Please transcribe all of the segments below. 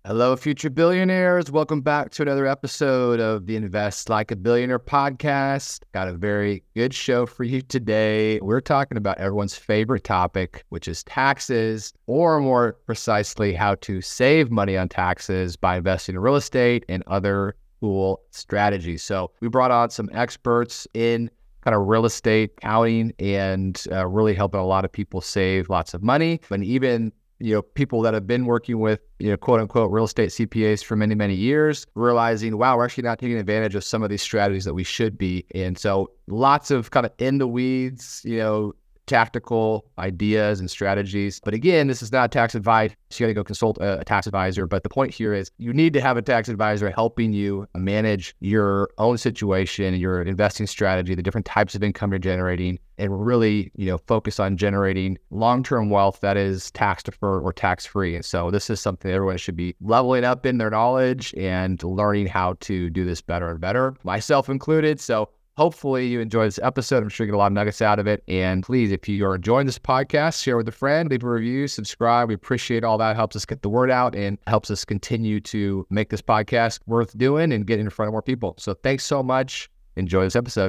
Hello, future billionaires. Welcome back to another episode of the Invest Like a Billionaire podcast. Got a very good show for you today. We're talking about everyone's favorite topic, which is taxes, or more precisely, how to save money on taxes by investing in real estate and other cool strategies. So we brought on some experts in kind of real estate accounting and really helping a lot of people save lots of money, and even people that have been working with, quote unquote, real estate CPAs for many, many years, realizing, wow, we're actually not taking advantage of some of these strategies that we should be. And so lots of kind of in the weeds, tactical ideas and strategies. But again, this is not tax advice. You got to go consult a tax advisor. But the point here is you need to have a tax advisor helping you manage your own situation, your investing strategy, the different types of income you're generating, and really, focus on generating long-term wealth that is tax deferred or tax-free. And so this is something everyone should be leveling up in their knowledge and learning how to do this better and better, myself included. So hopefully you enjoy this episode. I'm sure you get a lot of nuggets out of it. And please, if you are enjoying this podcast, share with a friend, leave a review, subscribe. We appreciate all that. It helps us get the word out and helps us continue to make this podcast worth doing and getting in front of more people. So thanks so much. Enjoy this episode.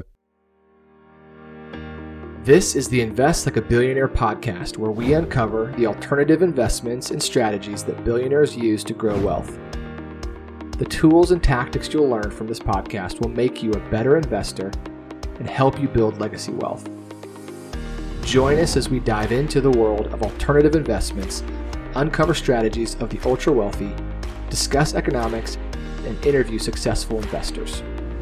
This is the Invest Like a Billionaire podcast, where we uncover the alternative investments and strategies that billionaires use to grow wealth. The tools and tactics you'll learn from this podcast will make you a better investor and help you build legacy wealth. Join us as we dive into the world of alternative investments, uncover strategies of the ultra wealthy, discuss economics, and interview successful investors.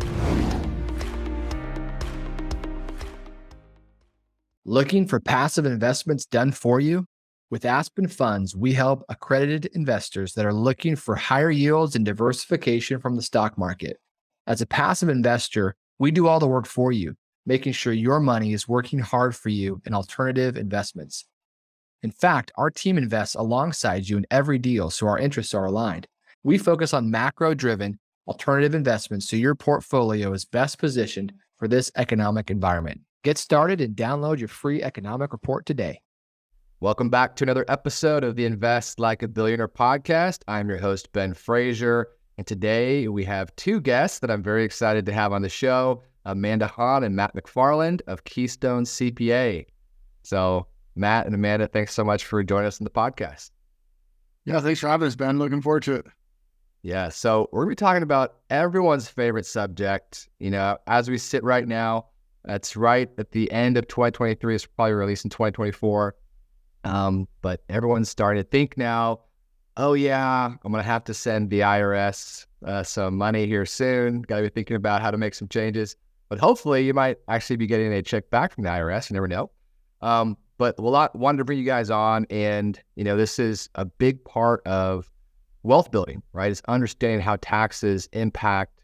Looking for passive investments done for you? With Aspen Funds, we help accredited investors that are looking for higher yields and diversification from the stock market. As a passive investor, we do all the work for you, making sure your money is working hard for you in alternative investments. In fact, our team invests alongside you in every deal, so our interests are aligned. We focus on macro-driven alternative investments so your portfolio is best positioned for this economic environment. Get started and download your free economic report today. Welcome back to another episode of the Invest Like a Billionaire podcast. I'm your host, Ben Frazier, and today we have two guests that I'm very excited to have on the show, Amanda Hahn and Matt McFarland of Keystone CPA. So Matt and Amanda, thanks so much for joining us on the podcast. Yeah, thanks for having us, Ben. Looking forward to it. Yeah, so we're going to be talking about everyone's favorite subject. As we sit right now, that's right at the end of 2023. It's probably released in 2024. But everyone's starting to think now, oh yeah, I'm going to have to send the IRS some money here soon. Got to be thinking about how to make some changes. But hopefully you might actually be getting a check back from the IRS. You never know. But wanted to bring you guys on. And, this is a big part of wealth building, right? It's understanding how taxes impact,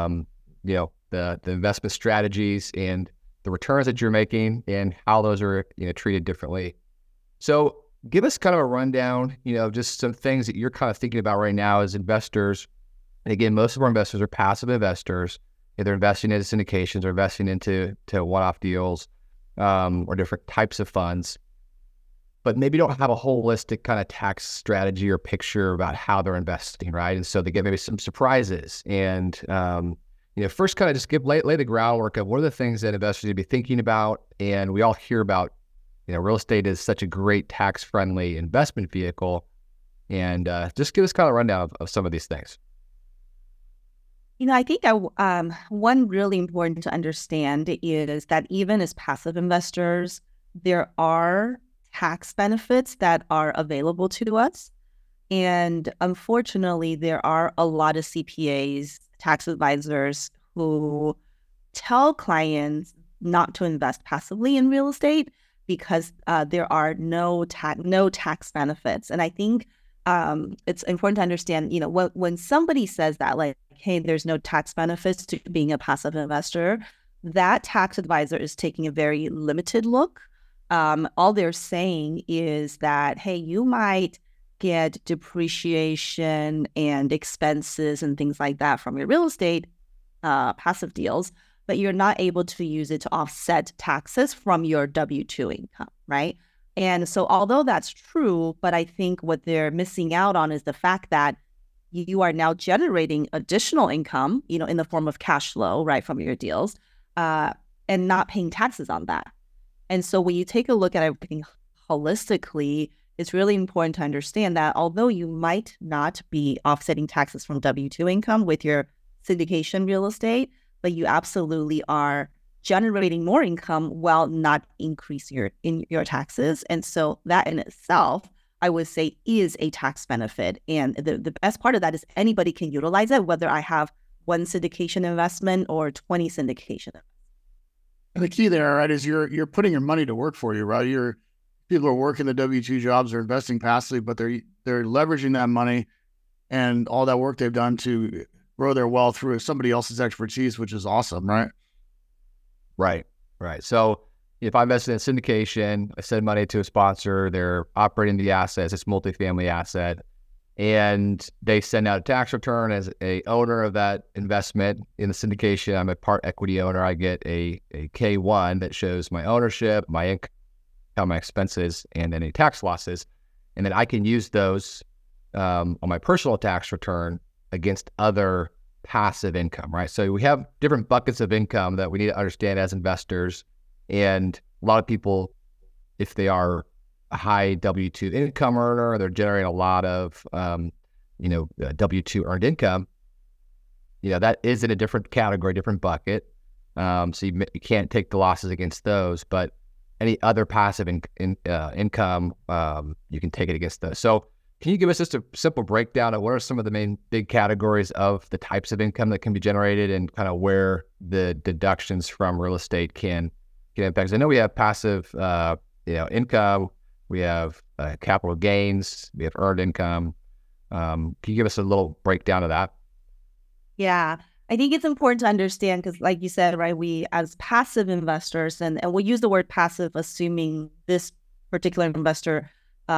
the investment strategies and the returns that you're making and how those are, treated differently. So give us kind of a rundown, just some things that you're kind of thinking about right now as investors. And again, most of our investors are passive investors. They're investing into syndications or investing into one-off deals or different types of funds, but maybe don't have a holistic kind of tax strategy or picture about how they're investing, right? And so they get maybe some surprises. And, first kind of just lay the groundwork of what are the things that investors need to be thinking about. And we all hear about real estate is such a great tax-friendly investment vehicle. And just give us kind of a rundown of some of these things. I think one really important to understand is that even as passive investors, there are tax benefits that are available to us. And unfortunately, there are a lot of CPAs, tax advisors, who tell clients not to invest passively in real estate because there are no tax benefits. And I think it's important to understand, when somebody says that, like, hey, there's no tax benefits to being a passive investor, that tax advisor is taking a very limited look. All they're saying is that, hey, you might get depreciation and expenses and things like that from your real estate passive deals, but you're not able to use it to offset taxes from your W-2 income, right? And so although that's true, but I think what they're missing out on is the fact that you are now generating additional income, in the form of cash flow, right, from your deals, and not paying taxes on that. And so when you take a look at everything holistically, it's really important to understand that although you might not be offsetting taxes from W-2 income with your syndication real estate, but you absolutely are generating more income while not increasing your taxes. And so that in itself, I would say, is a tax benefit. And the best part of that is anybody can utilize it, whether I have one syndication investment or 20 syndication investments. And the key there, right, is you're putting your money to work for you, right? People are working the W-2 jobs, they're investing passively, but they're leveraging that money and all that work they've done to grow their wealth through somebody else's expertise, which is awesome, right? Right. So if I invested in syndication, I send money to a sponsor, they're operating the assets, it's multifamily asset, and they send out a tax return as a owner of that investment in the syndication. I'm a part equity owner. I get a K-1 that shows my ownership, my income, my expenses, and any tax losses. And then I can use those on my personal tax return against other passive income, right? So we have different buckets of income that we need to understand as investors. And a lot of people, if they are a high W-2 income earner, they're generating a lot of, W-2 earned income, that is in a different category, different bucket. So you can't take the losses against those, but any other passive income, you can take it against those. So can you give us just a simple breakdown of what are some of the main big categories of the types of income that can be generated and kind of where the deductions from real estate can impact? I know we have passive, income, we have capital gains, we have earned income. Can you give us a little breakdown of that? Yeah, I think it's important to understand because, like you said, right, we as passive investors, and we'll use the word passive assuming this particular investor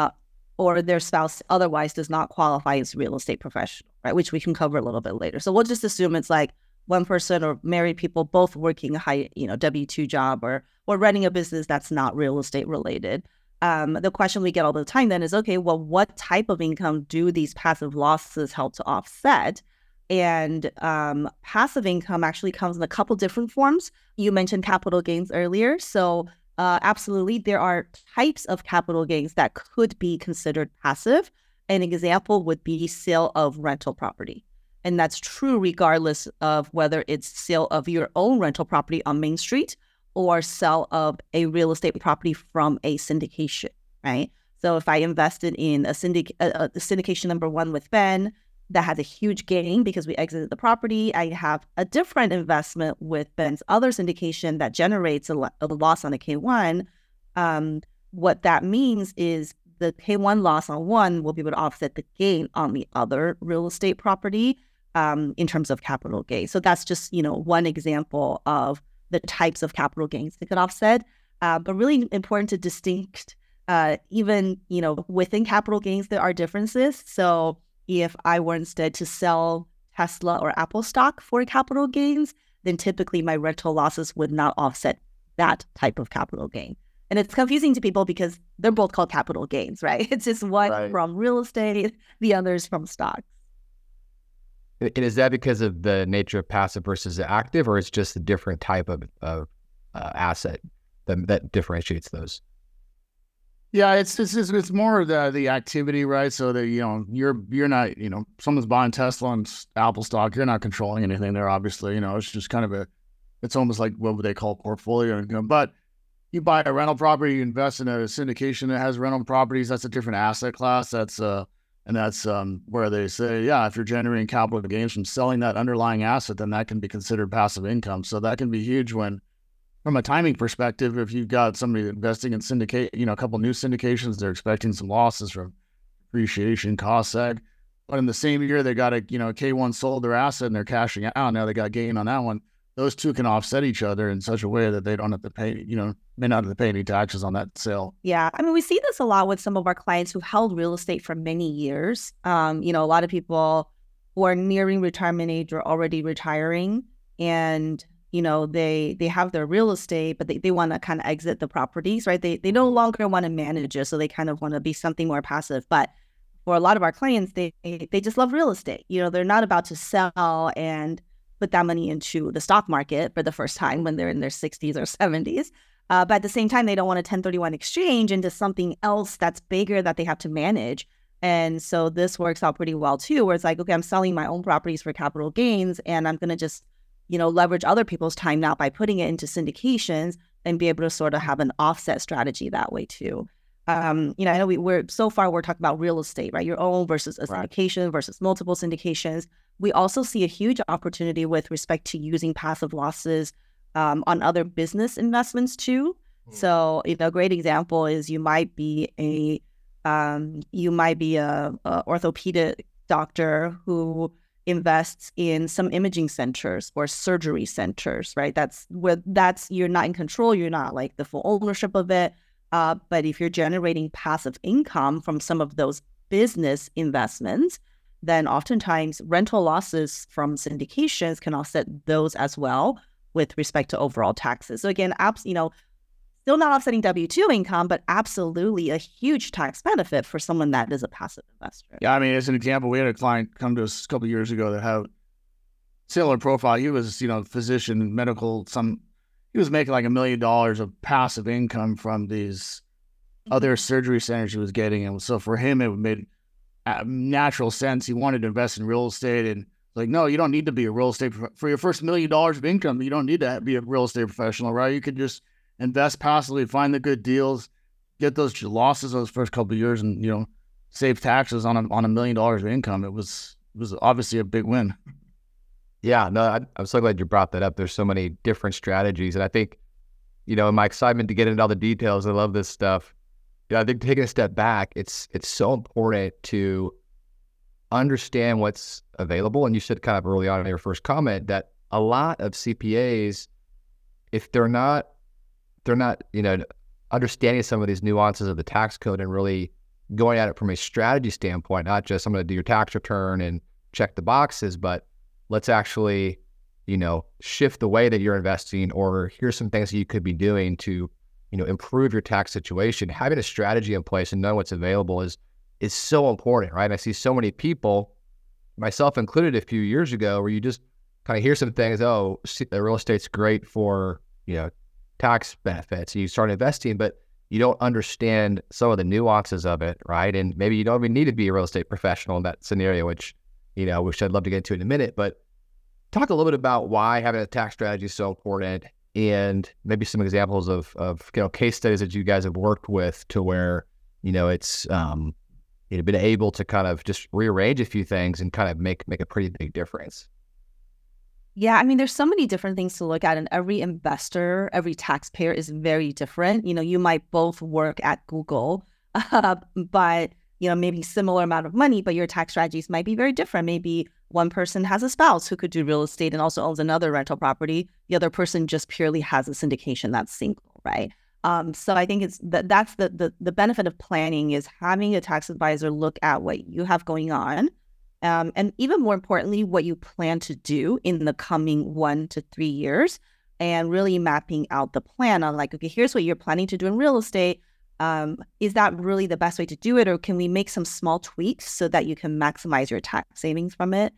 or their spouse otherwise does not qualify as real estate professional, right, which we can cover a little bit later. So we'll just assume it's like one person or married people both working a high, W-2 job or running a business that's not real estate related. The question we get all the time then is, okay, well, what type of income do these passive losses help to offset? And passive income actually comes in a couple different forms. You mentioned capital gains earlier. So absolutely, there are types of capital gains that could be considered passive. An example would be sale of rental property. And that's true regardless of whether it's sale of your own rental property on Main Street or sell of a real estate property from a syndication, right? So if I invested in a syndication number one with Ben, that has a huge gain because we exited the property. I have a different investment with Ben's other syndication that generates a loss on a K1. What that means is the K1 loss on one will be able to offset the gain on the other real estate property in terms of capital gain. So that's just, one example of the types of capital gains that could offset. But really important to distinct, even, within capital gains, there are differences. So if I were instead to sell Tesla or Apple stock for capital gains, then typically my rental losses would not offset that type of capital gain. And it's confusing to people because they're both called capital gains, right? It's just one from real estate, the others from stocks. And is that because of the nature of passive versus active, or it's just a different type of asset that differentiates those? Yeah, it's more the activity, right? So that you're not someone's buying Tesla and Apple stock, you're not controlling anything there. Obviously, it's just kind of it's almost like what would they call portfolio income. But you buy a rental property, you invest in a syndication that has rental properties. That's a different asset class. That's where they say, if you're generating capital gains from selling that underlying asset, then that can be considered passive income. So that can be huge when. From a timing perspective, if you've got somebody investing in a couple new syndications, they're expecting some losses from depreciation, cost seg. But in the same year, they got a K1 sold their asset and they're cashing out. Now they got gain on that one. Those two can offset each other in such a way that they don't have to pay, may not have to pay any taxes on that sale. Yeah. I mean, we see this a lot with some of our clients who held real estate for many years. A lot of people who are nearing retirement age or already retiring and they have their real estate, but they want to kind of exit the properties, right? They no longer want to manage it, so they kind of want to be something more passive. But for a lot of our clients, they just love real estate. They're not about to sell and put that money into the stock market for the first time when they're in their 60s or 70s. But at the same time, they don't want a 1031 exchange into something else that's bigger that they have to manage. And so this works out pretty well too, where it's like, okay, I'm selling my own properties for capital gains, and I'm going to just, leverage other people's time now by putting it into syndications and be able to sort of have an offset strategy that way too. I know we're talking about real estate, right? Your own versus a syndication versus multiple syndications. We also see a huge opportunity with respect to using passive losses on other business investments too. So, a great example is you might be a orthopedic doctor who invests in some imaging centers or surgery centers, right? You're not in control. You're not like the full ownership of it. But if you're generating passive income from some of those business investments, then oftentimes rental losses from syndications can offset those as well with respect to overall taxes. So again, still not offsetting W-2 income, but absolutely a huge tax benefit for someone that is a passive investor. Yeah, I mean, as an example, we had a client come to us a couple of years ago that had similar profile. He was, physician, medical, he was making like $1 million of passive income from these other surgery centers he was getting. And so for him, it made natural sense. He wanted to invest in real estate, and like, no, you don't need to be a real estate for your first $1 million of income. You don't need to be a real estate professional, right? You could just invest passively, find the good deals, get those losses those first couple of years, and save taxes on $1 million of income. It was obviously a big win. Yeah, no, I'm so glad you brought that up. There's so many different strategies, and I think, in my excitement to get into all the details, I love this stuff. I think taking a step back, it's so important to understand what's available. And you said kind of early on in your first comment that a lot of CPAs, if they're not understanding some of these nuances of the tax code and really going at it from a strategy standpoint, not just I'm going to do your tax return and check the boxes, but let's actually, shift the way that you're investing, or here's some things that you could be doing to, improve your tax situation. Having a strategy in place and knowing what's available is so important, right? I see so many people, myself included a few years ago, where you just kind of hear some things, oh, real estate's great for, tax benefits. You start investing, but you don't understand some of the nuances of it, right? And maybe you don't even need to be a real estate professional in that scenario, which I'd love to get into in a minute. But talk a little bit about why having a tax strategy is so important, and maybe some examples of case studies that you guys have worked with to where it's been able to kind of just rearrange a few things and kind of make a pretty big difference. Yeah, I mean, there's so many different things to look at, and every investor, every taxpayer is very different. You might both work at Google, but maybe similar amount of money, but your tax strategies might be very different. Maybe one person has a spouse who could do real estate and also owns another rental property. The other person just purely has a syndication that's single, right? So I think that's the benefit of planning, is having a tax advisor look at what you have going on, and even more importantly, what you plan to do in the coming 1 to 3 years, and really mapping out the plan on like, okay, here's what you're planning to do in real estate. Is that really the best way to do it? Or can we make some small tweaks so that you can maximize your tax savings from it?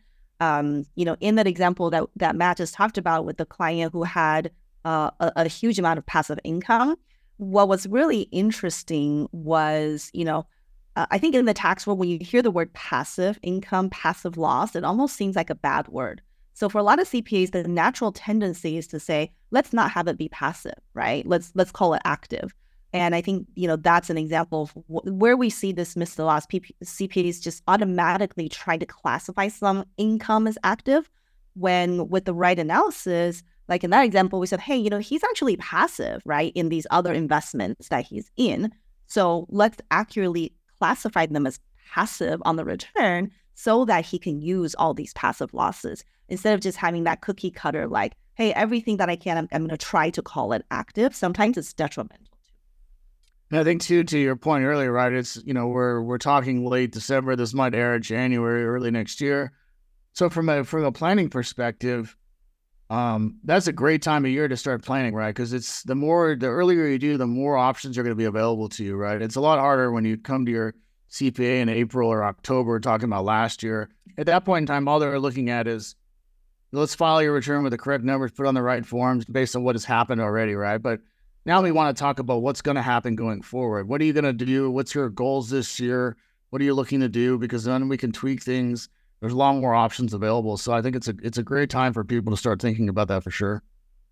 In that example that Matt just talked about with the client who had a huge amount of passive income, what was really interesting was, I think in the tax world, when you hear the word passive income, passive loss, it almost seems like a bad word. So for a lot of CPAs, the natural tendency is to say, let's not have it be passive, right? Let's call it active. And I think, that's an example of where we see this miss the loss. CPAs just automatically try to classify some income as active, when with the right analysis, like in that example, we said, hey, he's actually passive, right, in these other investments that he's in. So let's accurately classify them as passive on the return so that he can use all these passive losses, instead of just having that cookie cutter, like, hey, everything that I can, I'm going to try to call it active. Sometimes it's detrimental. And I think too, to your point earlier, right? It's we're talking late December. This might air in January, early next year. So from a planning perspective, that's a great time of year to start planning, right? Because it's the earlier you do, the more options are going to be available to you, right? It's a lot harder when you come to your CPA in April or October, talking about last year. At that point in time, all they're looking at is, let's file your return with the correct numbers, put on the right forms based on what has happened already, right? But now we want to talk about what's going to happen going forward. What are you going to do? What's your goals this year? What are you looking to do? Because then we can tweak things. There's a lot more options available. So I think it's a great time for people to start thinking about that for sure.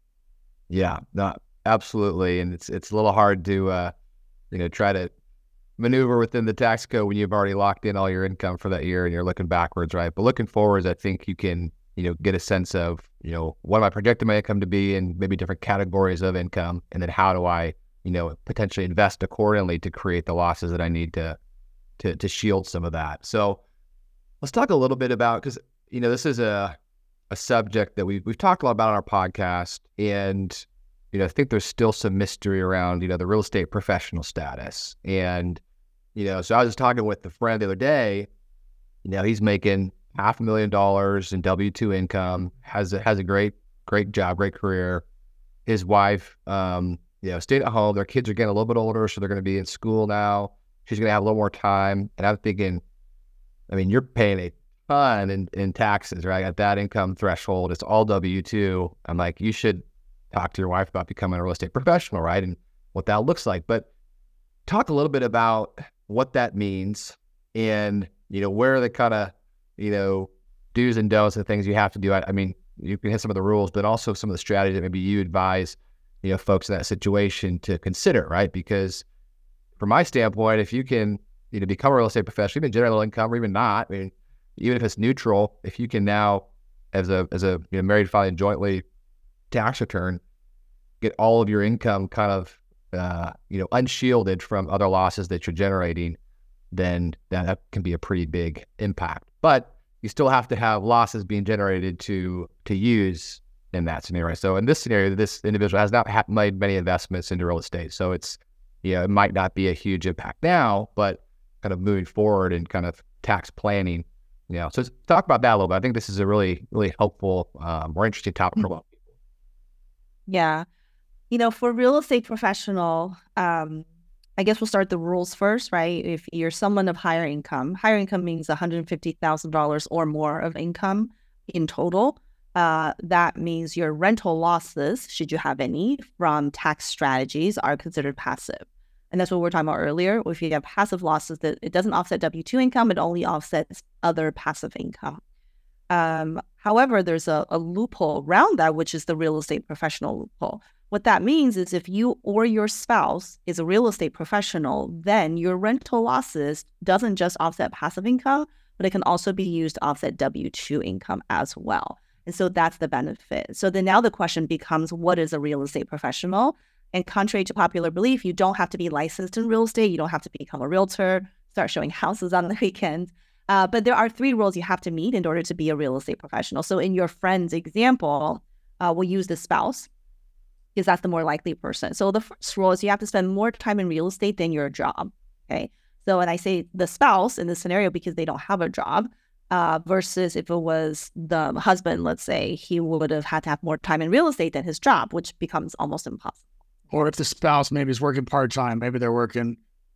Yeah, no, absolutely. And it's a little hard to, try to maneuver within the tax code when you've already locked in all your income for that year and you're looking backwards, right? But looking forwards, I think you can, get a sense of, what am I projecting my income to be in maybe different categories of income? And then how do I, potentially invest accordingly to create the losses that I need to shield some of that. So let's talk a little bit about, because, this is a subject that we've talked a lot about on our podcast. And, I think there's still some mystery around, the real estate professional status. And, so I was just talking with a friend the other day, he's making $500,000 in W-2 income, has a great job, great career. His wife, stayed at home. Their kids are getting a little bit older, so they're going to be in school now. She's going to have a little more time. And I'm thinking, you're paying a ton in taxes, right? At that income threshold, it's all W-2. I'm like, you should talk to your wife about becoming a real estate professional, right? And what that looks like. But talk a little bit about what that means and, where are the kind of, do's and don'ts and things you have to do. You can hit some of the rules, but also some of the strategies that maybe you advise, folks in that situation to consider, right? Because from my standpoint, if you can, become a real estate professional, even generate a little income or even not, even if it's neutral, if you can now, as a married filing jointly tax return, get all of your income kind of, unshielded from other losses that you're generating, then that can be a pretty big impact. But you still have to have losses being generated to use in that scenario. So in this scenario, this individual has not made many investments into real estate. So it's, it might not be a huge impact now, but kind of moving forward and kind of tax planning, so let's talk about that a little bit. I think this is a really, really helpful, more interesting topic for a lot of people. Yeah. For real estate professional, I guess we'll start the rules first, right? If you're someone of higher income means $150,000 or more of income in total. That means your rental losses, should you have any, from tax strategies are considered passive. And that's what we were talking about earlier. If you have passive losses, that it doesn't offset W-2 income, it only offsets other passive income. However, there's a loophole around that, which is the real estate professional loophole. What that means is if you or your spouse is a real estate professional, then your rental losses doesn't just offset passive income, but it can also be used to offset W-2 income as well. And so that's the benefit. So then now the question becomes, what is a real estate professional? And contrary to popular belief, you don't have to be licensed in real estate. You don't have to become a realtor, start showing houses on the weekends. But there are 3 rules you have to meet in order to be a real estate professional. So in your friend's example, we'll use the spouse, because that's the more likely person. So the first rule is you have to spend more time in real estate than your job, okay? So when I say the spouse in this scenario, because they don't have a job, versus if it was the husband, let's say, he would have had to have more time in real estate than his job, which becomes almost impossible. Or if the spouse maybe is working part-time, maybe they're working,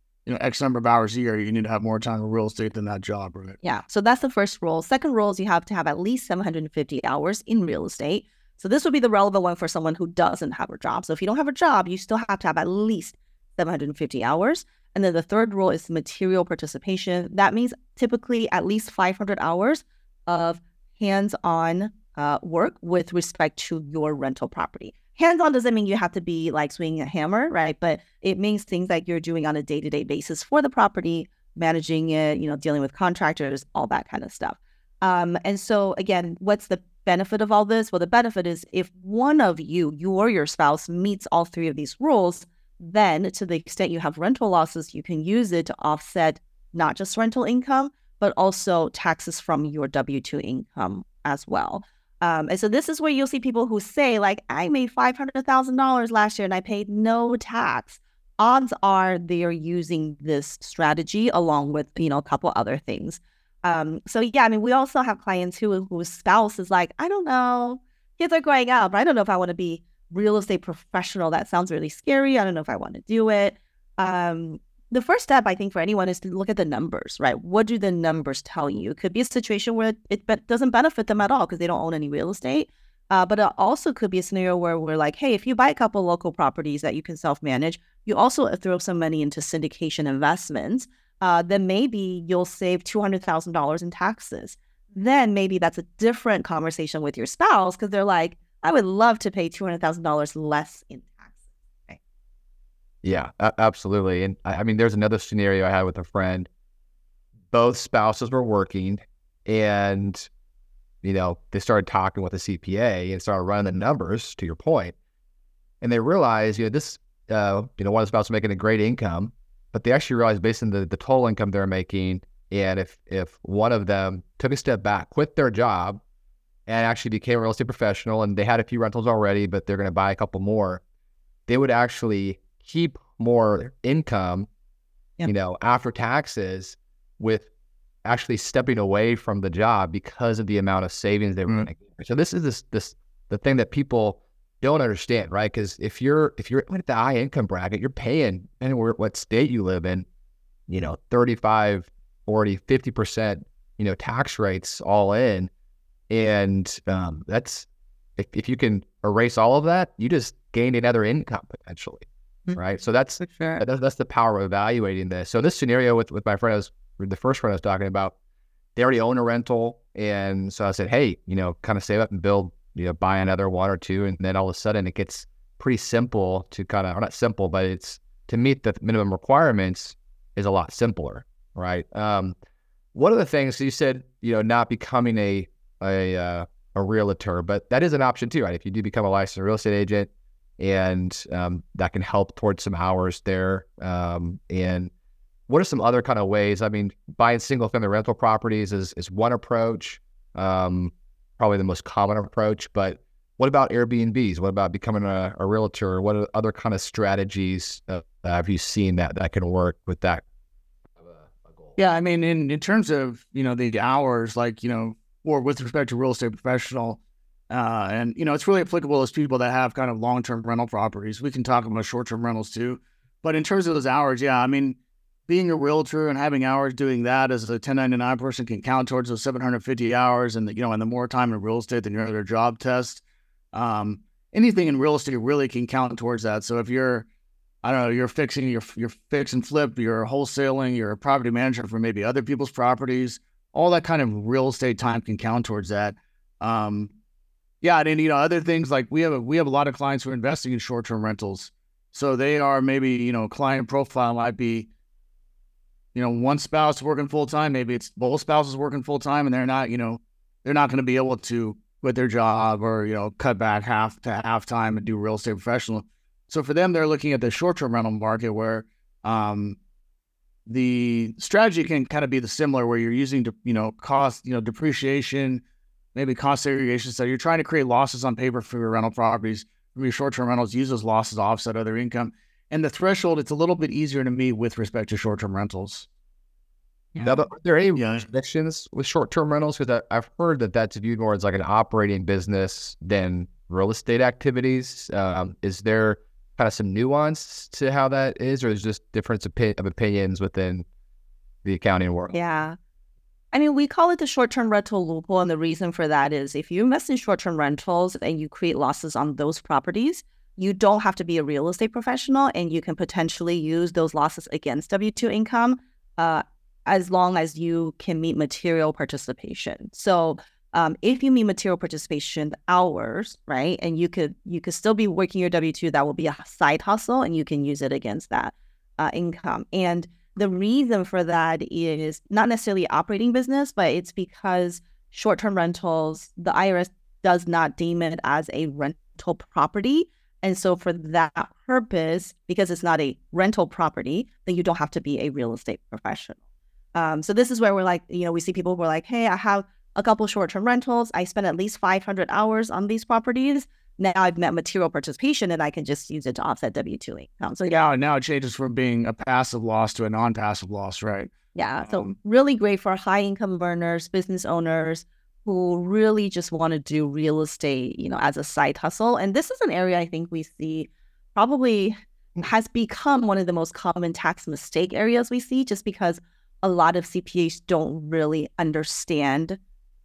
X number of hours a year, you need to have more time in real estate than that job, right? Yeah, so that's the first rule. Second rule is you have to have at least 750 hours in real estate. So this would be the relevant one for someone who doesn't have a job. So if you don't have a job, you still have to have at least 750 hours. And then the third rule is material participation. That means typically at least 500 hours of hands-on work with respect to your rental property. Hands-on doesn't mean you have to be like swinging a hammer, right? But it means things like you're doing on a day-to-day basis for the property, managing it, dealing with contractors, all that kind of stuff. And so again, what's the benefit of all this? Well, the benefit is if one of you or your spouse meets all 3 of these rules, then to the extent you have rental losses, you can use it to offset not just rental income, but also taxes from your W-2 income as well. And so this is where you'll see people who say, like, I made $500,000 last year and I paid no tax. Odds are they are using this strategy along with, a couple other things. So yeah, we also have clients whose spouse is like, I don't know, kids are growing up. I don't know if I want to be real estate professional. That sounds really scary. I don't know if I want to do it. the first step, I think, for anyone is to look at the numbers, right? What do the numbers tell you? It could be a situation where it doesn't benefit them at all because they don't own any real estate. But it also could be a scenario where we're like, hey, if you buy a couple local properties that you can self-manage, you also throw some money into syndication investments, then maybe you'll save $200,000 in taxes. Then maybe that's a different conversation with your spouse because they're like, I would love to pay $200,000 less in taxes. Right? Yeah, absolutely. And I mean, there's another scenario I had with a friend. Both spouses were working and, they started talking with a CPA and started running the numbers, to your point. And they realized, one of the spouses making a great income, but they actually realized based on the total income they're making, and if one of them took a step back, quit their job, and actually became a real estate professional, and they had a few rentals already, but they're going to buy a couple more, they would actually keep more income, after taxes, with actually stepping away from the job because of the amount of savings they were making. So this is the thing that people don't understand, right? Because if you're at the high income bracket, you're paying anywhere what state you live in, 35, 40, 50%, tax rates all in. And that's, if you can erase all of that, you just gain another income potentially, right? So that's the power of evaluating this. So this scenario with my friend, the first friend I was talking about, they already own a rental. And so I said, hey, kind of save up and build, buy another one or two. And then all of a sudden it gets pretty simple to or not simple, but it's to meet the minimum requirements is a lot simpler, right? One of the things you said, not becoming a realtor, but that is an option too, right? If you do become a licensed real estate agent, and that can help towards some hours there. And what are some other kind of ways? I mean, buying single family rental properties is one approach, probably the most common approach, but what about Airbnbs? What about becoming a realtor? What are other kind of strategies have you seen that can work with that goal? Yeah, I mean, in terms of, the hours, or with respect to real estate professional, and, it's really applicable to people that have kind of long-term rental properties. We can talk about short-term rentals too. But in terms of those hours, yeah, I mean, being a realtor and having hours doing that as a 1099 person can count towards those 750 hours. And, and the more time in real estate than your other job test, anything in real estate really can count towards that. So if you're, you're fixing, you're fix and flip, you're wholesaling, you're a property manager for maybe other people's properties, all that kind of real estate time can count towards that. Yeah, and then, other things like we have a lot of clients who are investing in short-term rentals. So they are maybe, client profile might be, one spouse working full-time, maybe it's both spouses working full-time, and they're not going to be able to quit their job or, cut back half time and do real estate professional. So for them, they're looking at the short-term rental market where the strategy can kind of be the similar where you're using, cost, depreciation, maybe cost segregation. So you're trying to create losses on paper for your rental properties. For your short-term rentals, use those losses to offset other income. And the threshold, it's a little bit easier to meet with respect to short-term rentals. Yeah. Now, are there any restrictions with short-term rentals? Because I've heard that that's viewed more as like an operating business than real estate activities. Is there kind of some nuance to how that is, or is just difference of opinions within the accounting world? Yeah. I mean, we call it the short-term rental loophole. And the reason for that is if you invest in short-term rentals and you create losses on those properties, you don't have to be a real estate professional, and you can potentially use those losses against W-2 income as long as you can meet material participation. So if you meet material participation hours, right, and you could still be working your W-2, that will be a side hustle, and you can use it against that income. And the reason for that is not necessarily operating business, but it's because short-term rentals, the IRS does not deem it as a rental property. And so for that purpose, because it's not a rental property, then you don't have to be a real estate professional. So this is where we're like, we see people who are like, hey, I have a couple short-term rentals. I spent at least 500 hours on these properties. Now I've met material participation and I can just use it to offset W-2 income. So now it changes from being a passive loss to a non-passive loss, right? Yeah. So really great for high income earners, business owners who really just want to do real estate, as a side hustle. And this is an area I think we see probably has become one of the most common tax mistake areas we see, just because a lot of CPAs don't really understand,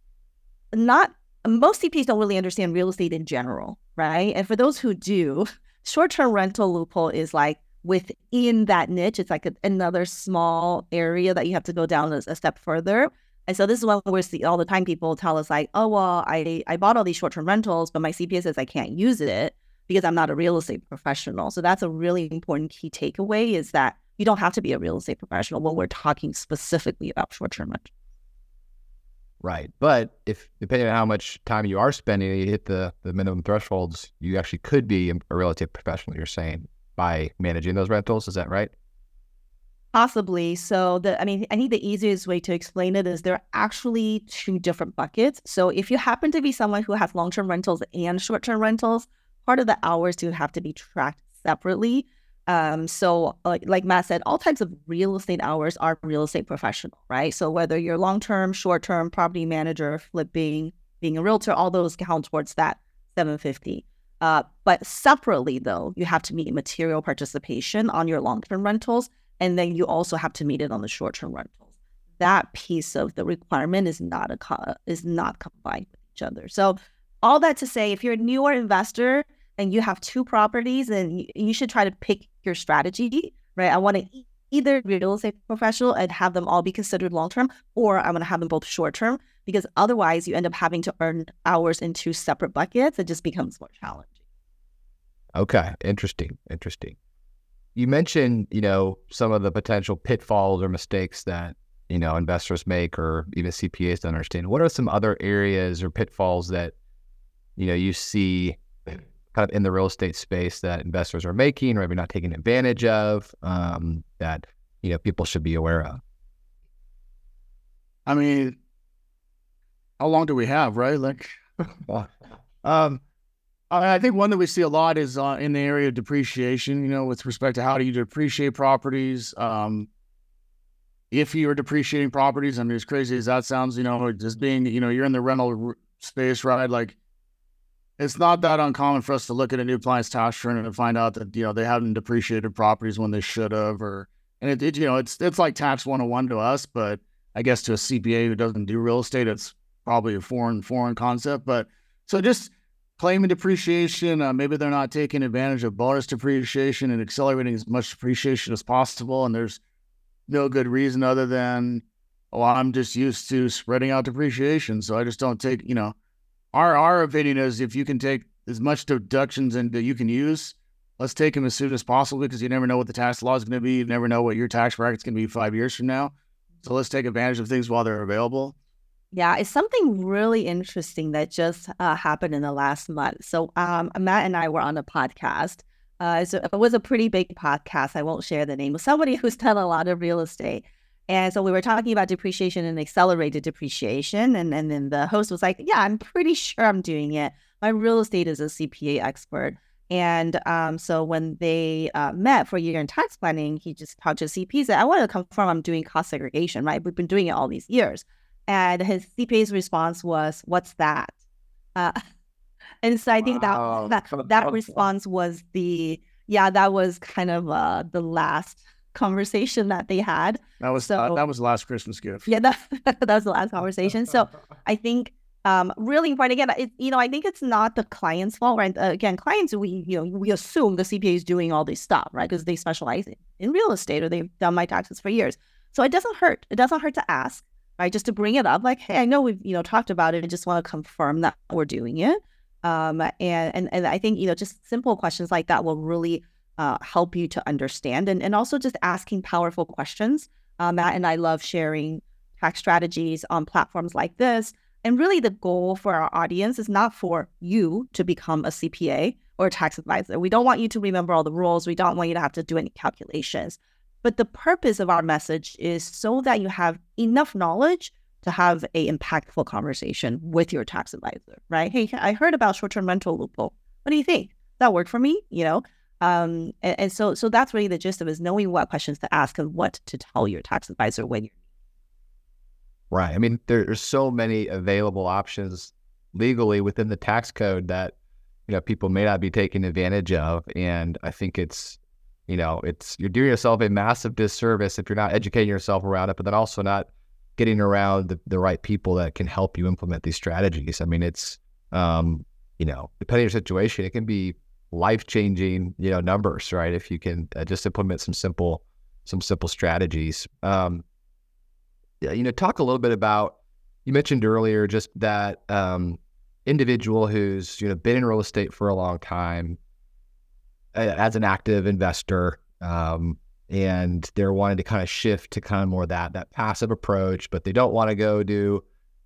most CPAs don't really understand real estate in general, right? And for those who do, short-term rental loophole is like within that niche. It's like another small area that you have to go down a step further. And so this is when we see all the time people tell us like, oh, well, I bought all these short-term rentals, but my CPA says I can't use it because I'm not a real estate professional. So that's a really important key takeaway, is that you don't have to be a real estate professional when we're talking specifically about short-term rentals. Right. But if, depending on how much time you are spending, you hit the minimum thresholds, you actually could be a real estate professional, you're saying, by managing those rentals. Is that right? Possibly. So I think the easiest way to explain it is there are actually two different buckets. So if you happen to be someone who has long-term rentals and short-term rentals, part of the hours do have to be tracked separately. So like Matt said, all types of real estate hours are real estate professional, right? So whether you're long-term, short-term, property manager, flipping, being a realtor, all those count towards that 750. But separately though, you have to meet material participation on your long-term rentals, and then you also have to meet it on the short-term rentals. That piece of the requirement is not combined with each other. So all that to say, if you're a newer investor and you have two properties, then you should try to pick your strategy, right? I want to either be a real estate professional and have them all be considered long-term, or I'm going to have them both short-term, because otherwise you end up having to earn hours in two separate buckets. It just becomes more challenging. Okay. Interesting. You mentioned, some of the potential pitfalls or mistakes that, investors make, or even CPAs don't understand. What are some other areas or pitfalls that, you see kind of in the real estate space that investors are making, or maybe not taking advantage of, that, people should be aware of? I mean, how long do we have, right? Like, I think one that we see a lot is in the area of depreciation, with respect to how do you depreciate properties. If you're depreciating properties, I mean, as crazy as that sounds, just being, you're in the rental space, right? Like, it's not that uncommon for us to look at a new client's tax return and find out that, they haven't depreciated properties when they should have, and it's like tax 101 to us, but I guess to a CPA who doesn't do real estate, it's probably a foreign concept. But so just claiming depreciation, maybe they're not taking advantage of bonus depreciation and accelerating as much depreciation as possible. And there's no good reason other than, I'm just used to spreading out depreciation, so I just don't take, our opinion is if you can take as much deductions that you can use, let's take them as soon as possible, because you never know what the tax law is going to be. You never know what your tax bracket's going to be 5 years from now. So let's take advantage of things while they're available. Yeah, it's something really interesting that just happened in the last month. So Matt and I were on a podcast. So it was a pretty big podcast. I won't share the name of somebody who's done a lot of real estate. And so we were talking about depreciation and accelerated depreciation. And then the host was like, yeah, I'm pretty sure I'm doing it. My real estate is a CPA expert. And so when they met for year-end tax planning, he just talked to CPA, said, I want to confirm I'm doing cost segregation, right? We've been doing it all these years. And his CPA's response was, what's that? And so I think that response was that was kind of the last conversation that they had. That was the last Christmas gift. Yeah, that was the last conversation. So I think really important, again, I think it's not the client's fault, right? Again, clients, we assume the CPA is doing all this stuff, right? Because they specialize in real estate, or they've done my taxes for years. So it doesn't hurt. It doesn't hurt to ask, right? Just to bring it up, like, hey, I know we've talked about it. I just want to confirm that we're doing it. And I think just simple questions like that will really help you to understand, and also just asking powerful questions. Matt and I love sharing tax strategies on platforms like this. And really the goal for our audience is not for you to become a CPA or a tax advisor. We don't want you to remember all the rules. We don't want you to have to do any calculations. But the purpose of our message is so that you have enough knowledge to have a impactful conversation with your tax advisor, right? Hey, I heard about short-term rental loophole. What do you think? That worked for me, And so that's really the gist of it, is knowing what questions to ask and what to tell your tax advisor when you're. Right. I mean, there's so many available options legally within the tax code that, people may not be taking advantage of. And I think it's, you're doing yourself a massive disservice if you're not educating yourself around it, but then also not getting around the right people that can help you implement these strategies. I mean, it's, depending on your situation, it can be life-changing, numbers, right? If you can just implement some simple strategies. Talk a little bit about, you mentioned earlier just that individual who's, been in real estate for a long time as an active investor, and they're wanting to kind of shift to kind of more that passive approach, but they don't want to go do,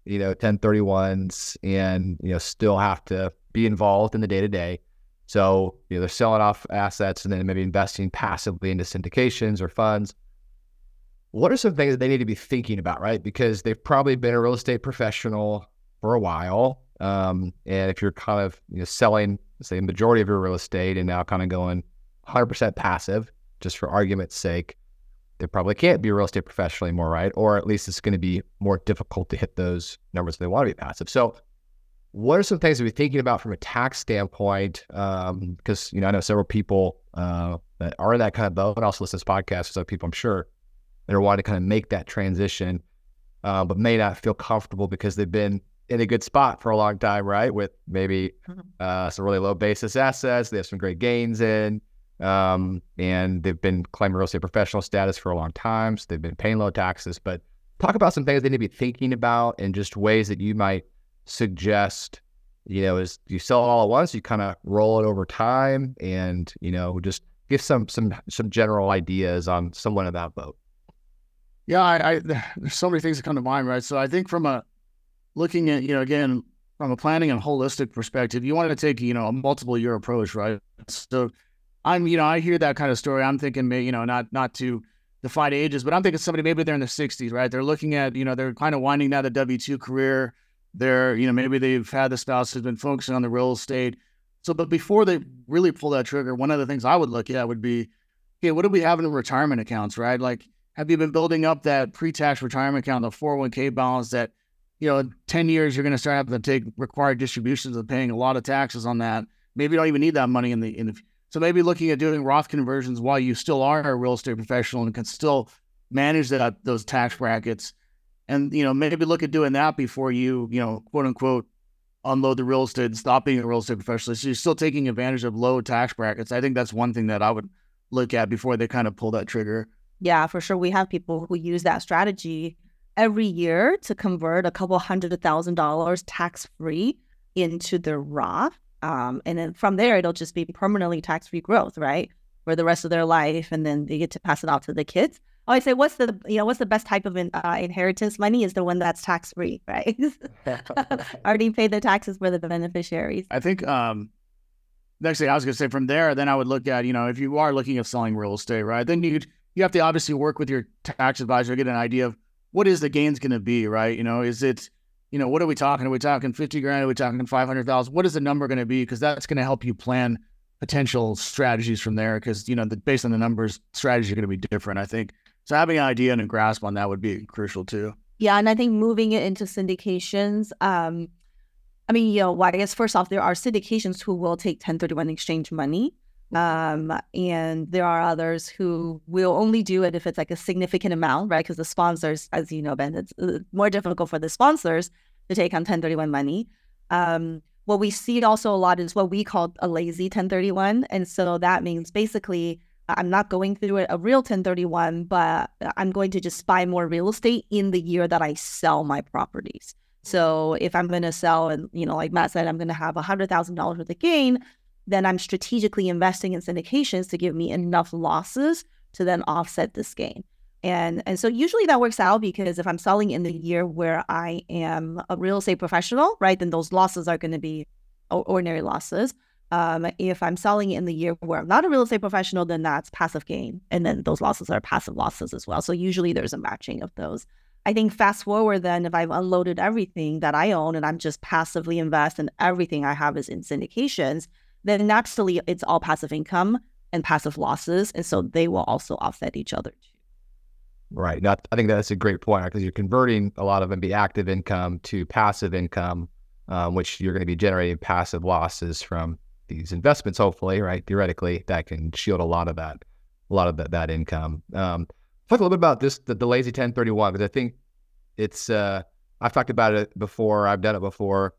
1031s and, still have to be involved in the day-to-day. So, they're selling off assets and then maybe investing passively into syndications or funds. What are some things that they need to be thinking about, right? Because they've probably been a real estate professional for a while. And if you're kind of, selling, say, the majority of your real estate and now kind of going 100% passive, just for argument's sake, they probably can't be a real estate professional anymore, right? Or at least it's going to be more difficult to hit those numbers if they want to be passive. So what are some things to be thinking about from a tax standpoint? Because, I know several people that are in that kind of boat, and also listen to this podcast, so people I'm sure that are wanting to kind of make that transition, but may not feel comfortable because they've been in a good spot for a long time, right? With maybe some really low basis assets, they have some great gains in, and they've been claiming real estate professional status for a long time, so they've been paying low taxes. But talk about some things they need to be thinking about and just ways that you might suggest, is you sell it all at once, you kind of roll it over time, and, just give some general ideas on someone in that boat. Yeah, there's so many things that come to mind, right? So I think from looking at, again, from a planning and holistic perspective, you want to take, a multiple year approach, right? So I hear that kind of story. I'm thinking, not to define ages, but I'm thinking somebody, maybe they're in their 60s, right? They're looking at, they're kind of winding down the W-2 career. They're, maybe they've had the spouse who's been focusing on the real estate. So, but before they really pull that trigger, one of the things I would look at would be, okay, what do we have in the retirement accounts, right? Like, have you been building up that pre-tax retirement account, the 401k balance that, 10 years, you're going to start having to take required distributions and paying a lot of taxes on that. Maybe you don't even need that money so maybe looking at doing Roth conversions while you still are a real estate professional and can still manage those tax brackets. And, maybe look at doing that before you, quote unquote, unload the real estate and stop being a real estate professional. So you're still taking advantage of low tax brackets. I think that's one thing that I would look at before they kind of pull that trigger. Yeah, for sure. We have people who use that strategy every year to convert a couple $100,000 tax-free into their Roth. And then from there, it'll just be permanently tax-free growth, right? For the rest of their life. And then they get to pass it out to the kids. I always say, what's the best type of inheritance money is the one that's tax-free, right? Already paid the taxes for the beneficiaries. I think next thing I was going to say from there, then I would look at, if you are looking at selling real estate, right? Then you have to obviously work with your tax advisor to get an idea of what is the gains going to be, right? Is it, what are we talking? Are we talking 50 grand? Are we talking 500,000? What is the number going to be? Because that's going to help you plan potential strategies from there. Because, based on the numbers, strategies are going to be different, I think. So having an idea and a grasp on that would be crucial too. Yeah, and I think moving it into syndications, I guess first off, there are syndications who will take 1031 exchange money. And there are others who will only do it if it's like a significant amount, right? Because the sponsors, as you know, Ben, it's more difficult for the sponsors to take on 1031 money. What we see also a lot is what we call a lazy 1031. And so that means basically I'm not going through a real 1031, but I'm going to just buy more real estate in the year that I sell my properties. So if I'm going to sell, and like Matt said, I'm going to have $100,000 worth of gain, then I'm strategically investing in syndications to give me enough losses to then offset this gain. And so usually that works out because if I'm selling in the year where I am a real estate professional, right, then those losses are going to be ordinary losses. If I'm selling in the year where I'm not a real estate professional, then that's passive gain. And then those losses are passive losses as well. So usually there's a matching of those. I think fast forward then, if I've unloaded everything that I own and I'm just passively invest and everything I have is in syndications, then naturally it's all passive income and passive losses. And so they will also offset each other too. Right. Now, I think that's a great point because you're converting a lot of maybe active income to passive income, which you're going to be generating passive losses from these investments, hopefully, right? Theoretically, that can shield a lot of that a lot of that income. Talk a little bit about this, the lazy 1031, because I think it's, I've talked about it before. I've done it before.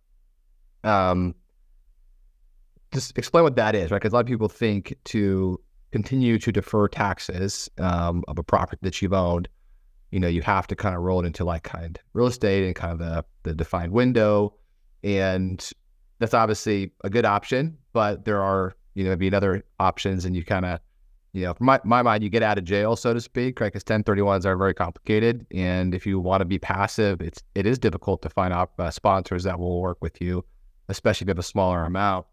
Just explain what that is, right? Because a lot of people think to continue to defer taxes of a property that you've owned, you have to kind of roll it into like kind of real estate and kind of the defined window. And that's obviously a good option, but there are, maybe other options, and you kind of, from my mind, you get out of jail, so to speak, right? Because 1031s are very complicated. And if you want to be passive, it is difficult to find sponsors that will work with you, especially if you have a smaller amount.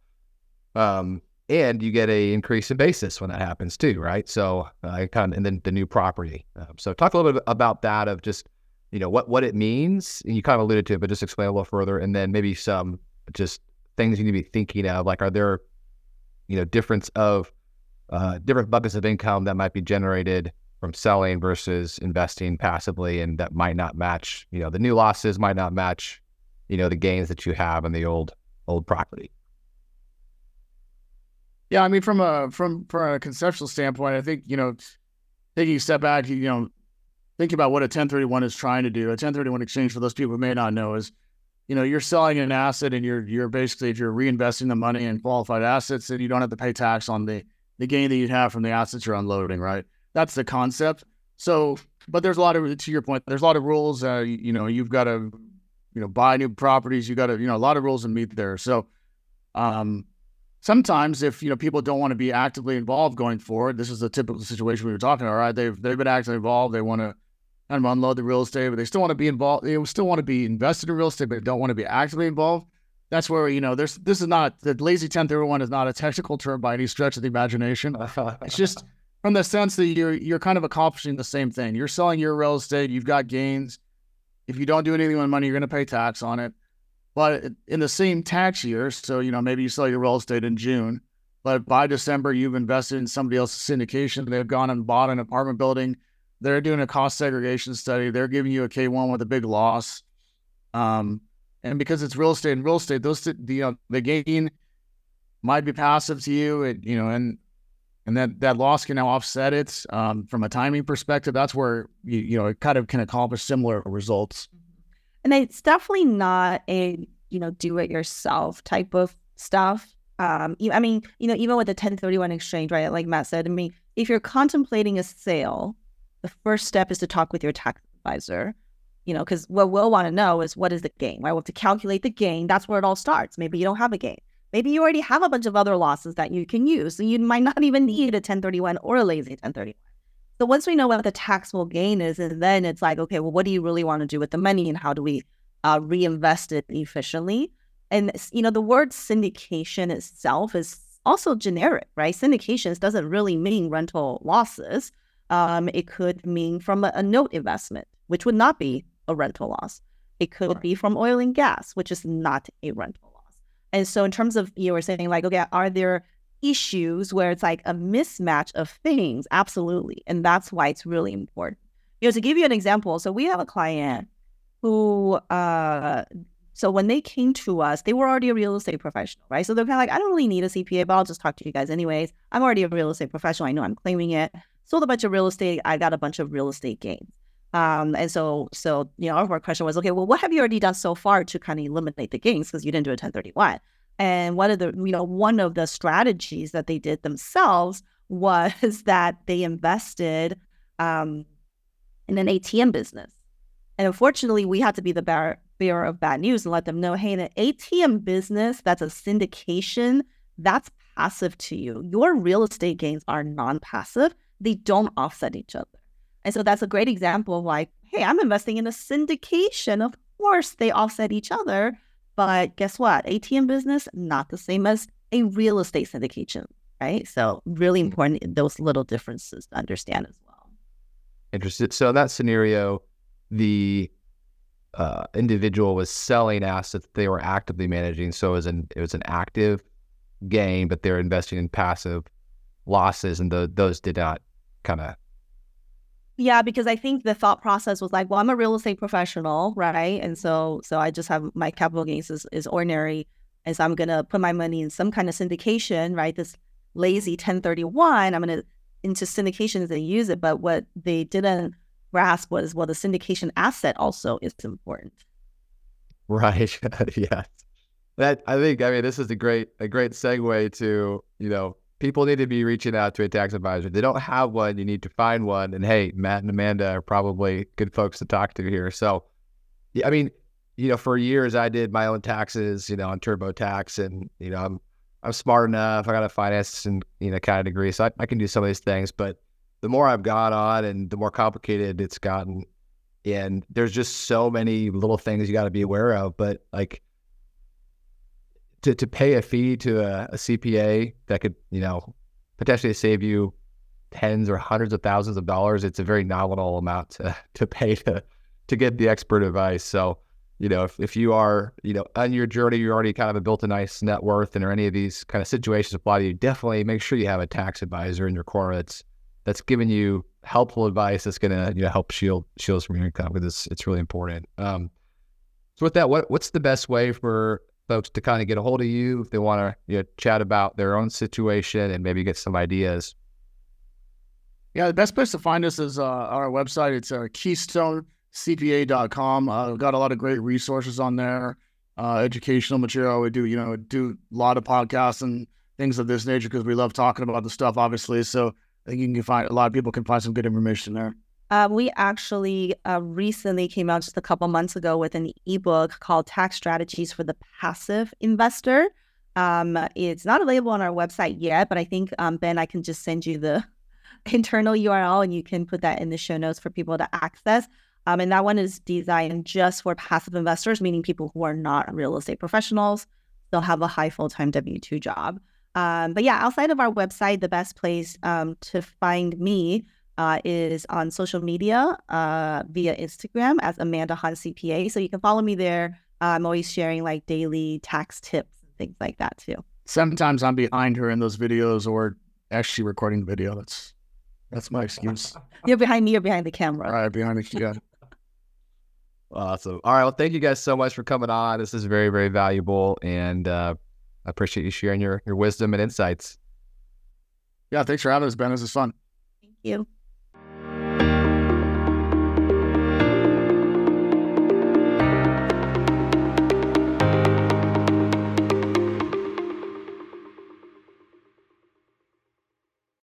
And you get a increase in basis when that happens too, right? So and then the new property. So talk a little bit about that, of just, what it means. And you kind of alluded to it, but just explain a little further. And then maybe some just things you need to be thinking of, like, are there, different buckets of income that might be generated from selling versus investing passively, and that might not match, the new losses might not match, the gains that you have in the old property. Yeah, I mean, from a conceptual standpoint, I think, taking a step back, think about what a 1031 is trying to do. A 1031 exchange, for those people who may not know, is, you're selling an asset, and you're basically, if you're reinvesting the money in qualified assets, then you don't have to pay tax on the gain that you'd have from the assets you're unloading, right? That's the concept. So, but there's a lot of, to your point, there's a lot of rules. You've got to, buy new properties. You got to, a lot of rules and meet there. So, sometimes if, people don't want to be actively involved going forward, this is the typical situation we were talking about, right? They've been actively involved. They want to kind of unload the real estate, but they still want to be involved. They still want to be invested in real estate, but don't want to be actively involved. That's where, this is not, the lazy 1031 is not a technical term by any stretch of the imagination. It's just from the sense that you're kind of accomplishing the same thing. You're selling your real estate. You've got gains. If you don't do anything with money, you're going to pay tax on it. But in the same tax year, so, maybe you sell your real estate in June, but by December, you've invested in somebody else's syndication. They've gone and bought an apartment building. They're doing a cost segregation study. They're giving you a K1 with a big loss. And because it's real estate, the gain might be passive to you, and that loss can now offset it. From a timing perspective, that's where, it kind of can accomplish similar results. And it's definitely not a, do-it-yourself type of stuff. Even with the 1031 exchange, right? Like Matt said, if you're contemplating a sale, the first step is to talk with your tax advisor, because what we'll want to know is, what is the gain, right? We'll have to calculate the gain. That's where it all starts. Maybe you don't have a gain. Maybe you already have a bunch of other losses that you can use. So you might not even need a 1031 or a lazy 1031. So once we know what the taxable gain is, and then it's like, okay, well, what do you really want to do with the money, and how do we reinvest it efficiently? And, the word syndication itself is also generic, right? Syndications doesn't really mean rental losses. It could mean from a note investment, which would not be a rental loss. It could be from oil and gas, which is not a rental loss. And so in terms of, you were saying like, okay, are there issues where it's like a mismatch of things? Absolutely. And that's why it's really important. To give you an example, so we have a client who, so when they came to us, they were already a real estate professional, right? So they're kind of like, I don't really need a CPA, but I'll just talk to you guys anyways. I'm already a real estate professional. I know I'm claiming it. Sold a bunch of real estate. I got a bunch of real estate gains. And so our question was, okay, well, what have you already done so far to kind of eliminate the gains? Because you didn't do a 1031. And one of the strategies that they did themselves was that they invested in an ATM business. And unfortunately, we had to be the bearer of bad news and let them know, hey, an ATM business, that's a syndication, that's passive to you. Your real estate gains are non-passive. They don't offset each other. And so that's a great example of like, hey, I'm investing in a syndication. Of course, they offset each other. But guess what? ATM business, not the same as a real estate syndication, right? So really important, those little differences to understand as well. Interesting. So in that scenario, the individual was selling assets they were actively managing. So it was an active gain, but they're investing in passive losses, and those did not kind of. Yeah, because I think the thought process was like, well, I'm a real estate professional, right? And so I just have my capital gains is ordinary. And so I'm going to put my money in some kind of syndication, right? This lazy 1031, I'm going to into syndications and use it, but what they didn't grasp was, well, the syndication asset also is important. Right. Yeah. I mean, this is a great segue to, people need to be reaching out to a tax advisor. If they don't have one, you need to find one. And hey, Matt and Amanda are probably good folks to talk to here. So, I mean, for years I did my own taxes, on TurboTax, and, I'm smart enough. I got a finance and, kind of degree, so I can do some of these things. But the more I've gone on and the more complicated it's gotten, and there's just so many little things you got to be aware of. But like, to pay a fee to a CPA that could, potentially save you tens or hundreds of thousands of dollars, it's a very nominal amount to pay to get the expert advice. So, if you are, on your journey, you already kind of have built a nice net worth, and or any of these kind of situations apply to you, definitely make sure you have a tax advisor in your corner that's giving you helpful advice that's going to, help shield from your income, because it's really important. So with that, what's the best way for folks to kind of get a hold of you if they want to, chat about their own situation and maybe get some ideas? Yeah, the best place to find us is our website. It's KeystoneCPA.com. We've got a lot of great resources on there, educational material. We do a lot of podcasts and things of this nature because we love talking about the stuff, obviously. So I think you can find, a lot of people can find some good information there. We actually recently came out just a couple months ago with an ebook called Tax Strategies for the Passive Investor. It's not available on our website yet, but I think, Ben, I can just send you the internal URL and you can put that in the show notes for people to access. And that one is designed just for passive investors, meaning people who are not real estate professionals. They'll have a high full-time W-2 job. But yeah, outside of our website, the best place to find me is on social media via Instagram as Amanda Han CPA. So you can follow me there. I'm always sharing like daily tax tips and things like that too. Sometimes I'm behind her in those videos or actually recording the video. That's my excuse. You're behind me, you're behind the camera. All right, behind the camera. Awesome. All right. Well, thank you guys so much for coming on. This is very, very valuable. And I appreciate you sharing your wisdom and insights. Yeah, thanks for having us, Ben. This is fun. Thank you.